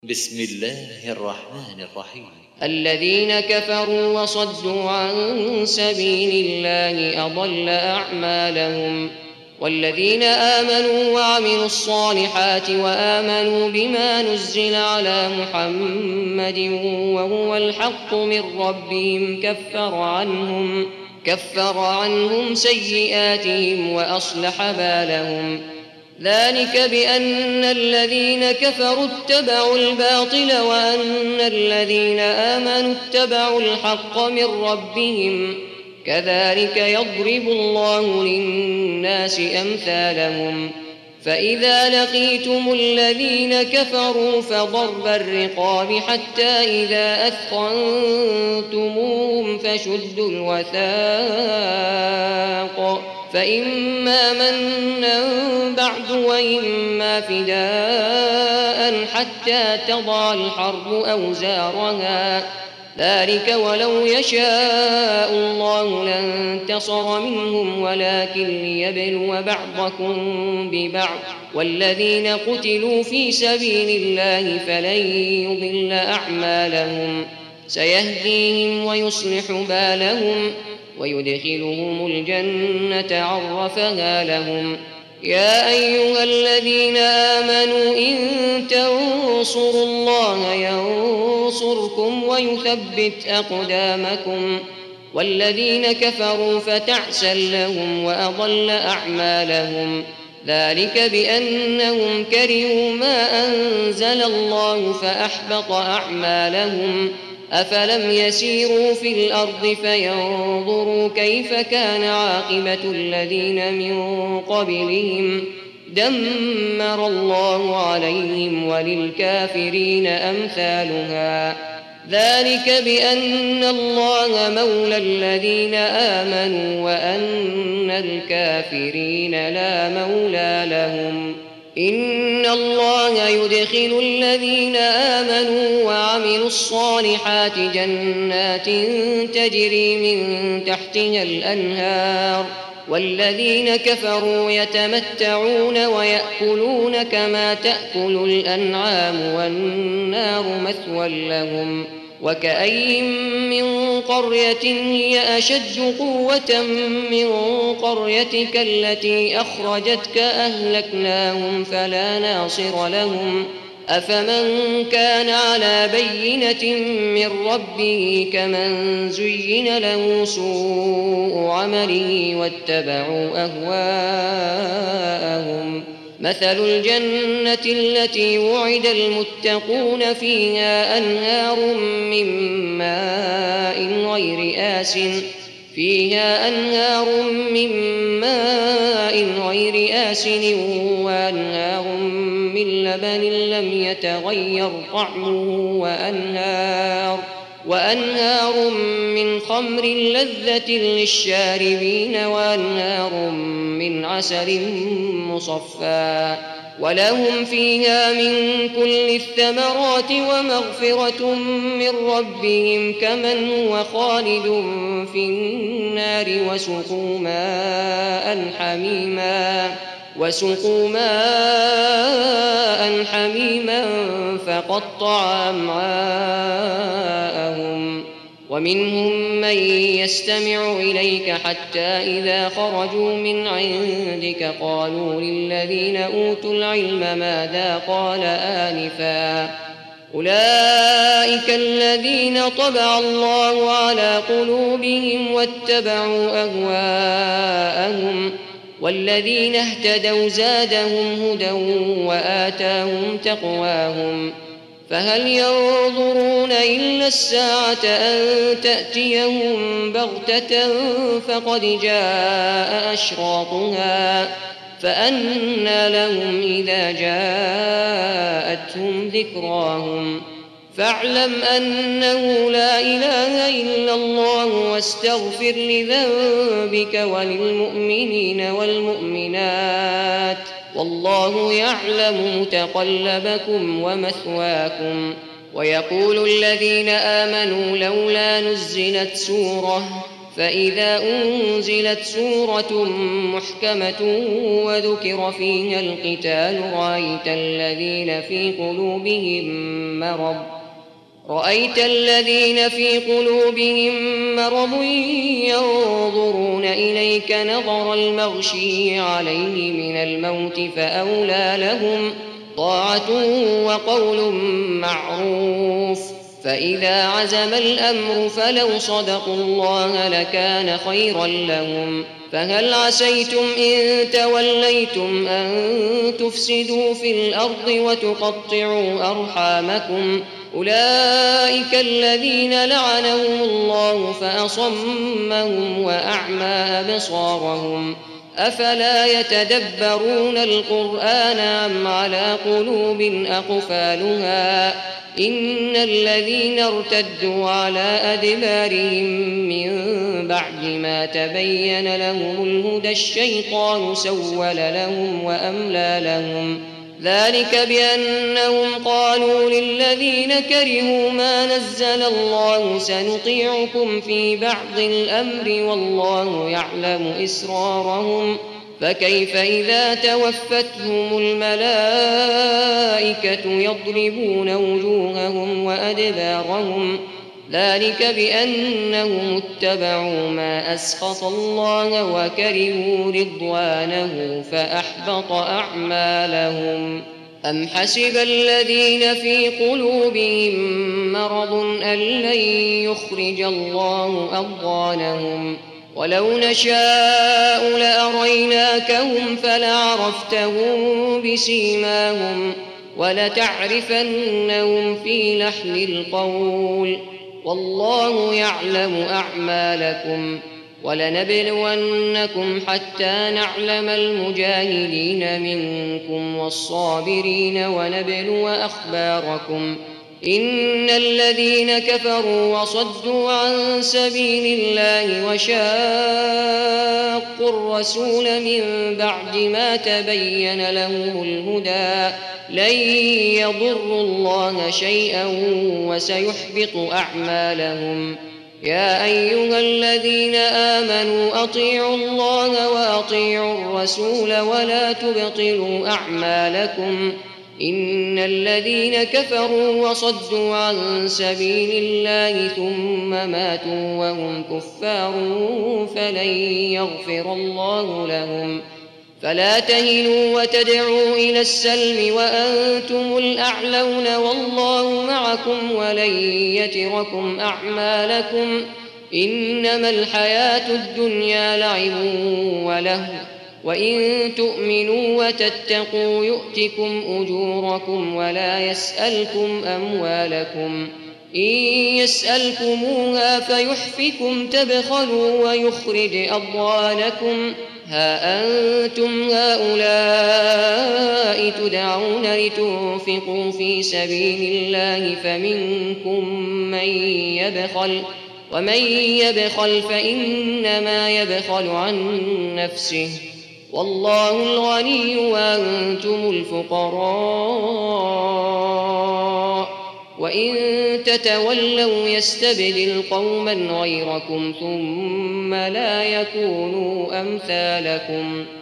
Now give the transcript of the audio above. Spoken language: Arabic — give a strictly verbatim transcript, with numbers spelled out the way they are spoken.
بسم الله الرحمن الرحيم. الذين كفروا وصدوا عن سبيل الله أضل أعمالهم والذين آمنوا وعملوا الصالحات وآمنوا بما نزل على محمد وهو الحق من ربهم كفر عنهم كفر عنهم سيئاتهم وأصلح بالهم ذلك بأن الذين كفروا اتبعوا الباطل وأن الذين آمنوا اتبعوا الحق من ربهم كذلك يضرب الله للناس أمثالهم فإذا لقيتم الذين كفروا فضرب الرقاب حتى إذا أثخنتموهم فشدوا الوثاق فإما منا بعد وإما فداء حتى تضع الحرب أوزارها ذلك ولو يشاء الله لانتصر منهم ولكن ليبلو بعضكم ببعض والذين قتلوا في سبيل الله فلن يضل أعمالهم سيهديهم ويصلح بالهم ويدخلهم الجنة عرفها لهم يا أيها الذين آمنوا إن تنصروا الله ينصركم ويثبت أقدامكم والذين كفروا فتعسا لهم وأضل أعمالهم ذلك بأنهم كرهوا ما أنزل الله فأحبط أعمالهم أفلم يسيروا في الأرض فينظروا كيف كان عاقبة الذين من قبلهم دمر الله عليهم وللكافرين أمثالها ذلك بأن الله مولى الذين آمنوا وأن الكافرين لا مولى لهم إن الله يدخل الذين آمنوا وعملوا الصالحات جنات تجري من تحتها الأنهار والذين كفروا يتمتعون ويأكلون كما تأكل الأنعام والنار مثوى لهم وكأي من قرية هي أشد قوة من قريتك التي أخرجتك أهلكناهم فلا ناصر لهم أفمن كان على بينة من ربه كمن زين له سوء عمله واتبعوا أهواءهم مثل الجنة التي وعد المتقون فيها أنهار من ماء غير آسٍ فيها أنهار من ماء غير آسن وأنهار من لبن لم يتغير طعمه وأنهار وأنهار من خمر لذة للشاربين وأنهار من عسل مصفى ولهم فيها من كل الثمرات ومغفرة من ربهم كمن هو خالد في النار وسقوا ماء حميما وسقوا ماء حميما فقطع أمعاءهم ومنهم من يستمع إليك حتى إذا خرجوا من عندك قالوا للذين أوتوا العلم ماذا قال آنفا أولئك الذين طبع الله على قلوبهم واتبعوا أهواءهم والذين اهتدوا زادهم هدى وآتاهم تقواهم فهل ينظرون إلا الساعة أن تأتيهم بغتة فقد جاء أشراطها فأنى لهم إذا جاءتهم ذكراهم فاعلم أنه لا إله إلا الله واستغفر لذنبك وللمؤمنين والمؤمنات والله يعلم متقلبكم ومثواكم ويقول الذين آمنوا لولا نزلت سورة فإذا أنزلت سورة محكمة وذكر فيها القتال رأيت الذين في قلوبهم مرض رأيت الذين في قلوبهم مرض ينظرون إليك نظر المغشي عليه من الموت فأولى لهم طاعة وقول معروف. فإذا عزم الأمر فلو صدقوا الله لكان خيرا لهم. فهل عسيتم إن توليتم أن تفسدوا في الأرض وتقطعوا أرحامكم أولئك الذين لعنهم الله فأصمهم وأعمى أبصارهم أفلا يتدبرون القرآن أم على قلوب أقفالها إن الذين ارتدوا على أدبارهم من بعد ما تبين لهم الهدى الشيطان سول لهم وأملى لهم ذلك بأنهم قالوا للذين كرهوا ما نزل الله سنطيعكم في بعض الأمر والله يعلم إسرارهم فكيف إذا توفتهم الملائكة يضربون وجوههم وأدبارهم ذلك بأنهم اتبعوا ما أسخط الله وكرهوا رضوانه فأحبط أعمالهم. أم حسب الذين في قلوبهم مرض أن لن يخرج الله أضغانهم ولو نشاء لأريناكهم فلعرفتهم بسيماهم ولتعرفنهم في لحن القول والله يعلم أعمالكم ولنبلونكم حتى نعلم المجاهدين منكم والصابرين ونبلو أخباركم إن الذين كفروا وصدوا عن سبيل الله وشاقوا الرسول من بعد ما تبين لهم الهدى لن يضروا الله شيئا وسيحبط أعمالهم. يا أيها الذين آمنوا أطيعوا الله وأطيعوا الرسول ولا تبطلوا أعمالكم إن الذين كفروا وصدوا عن سبيل الله ثم ماتوا وهم كفار فلن يغفر الله لهم. فلا تهنوا وتدعوا إلى السلم وأنتم الأعلون والله معكم ولن يتركم أعمالكم إنما الحياة الدنيا لعب ولهو وإن تؤمنوا وتتقوا يؤتكم أجوركم ولا يسألكم أموالكم إن يسألكموها فيحفكم تبخلوا ويخرج أضغانكم ها أنتم هؤلاء تدعون لتنفقوا في سبيل الله فمنكم من يبخل ومن يبخل فإنما يبخل عن نفسه والله الغني وأنتم الفقراء وإن تتولوا يستبدل قوما غيركم ثم لا يكونوا أمثالكم.